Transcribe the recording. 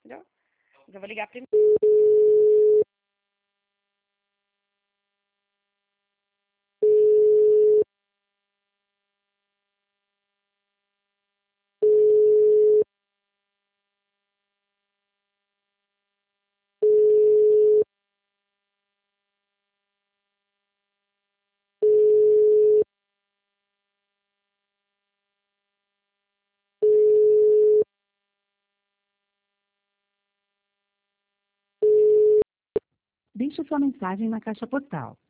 entendeu? Mas eu vou ligar primeiro. Deixe sua mensagem na caixa postal